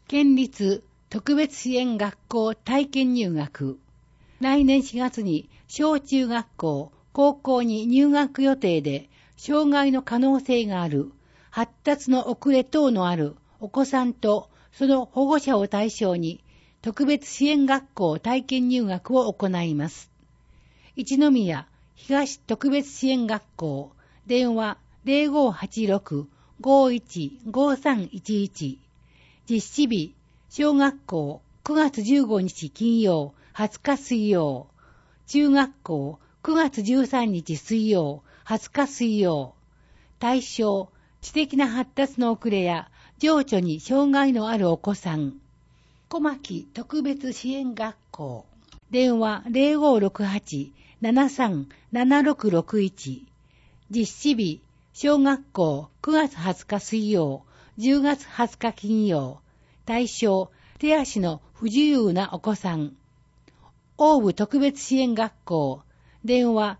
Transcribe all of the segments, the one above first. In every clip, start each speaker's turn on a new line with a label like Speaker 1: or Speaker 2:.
Speaker 1: 県立特別支援学校体験入学。来年4月に小中学校、高校に入学予定で、障害の可能性がある、発達の遅れ等のあるお子さんとその保護者を対象に、特別支援学校体験入学を行います。一宮東特別支援学校、電話0586-515311。実施日、小学校9月15日金曜、20日水曜。中学校9月13日水曜、20日水曜。対象、知的な発達の遅れや情緒に障害のあるお子さん。小牧特別支援学校。電話0568-737661。実施日、小学校9月20日水曜、10月20日金曜。対象、手足の不自由なお子さん。大部特別支援学校。電話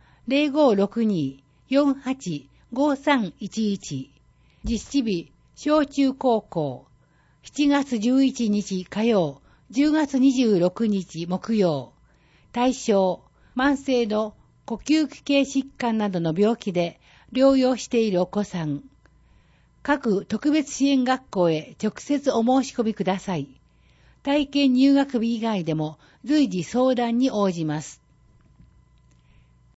Speaker 1: 0562-485311。実施日、小中高校。7月11日火曜、10月26日木曜。対象、慢性の呼吸器系疾患などの病気で療養しているお子さん。各特別支援学校へ直接お申し込みください。体験入学日以外でも随時相談に応じます。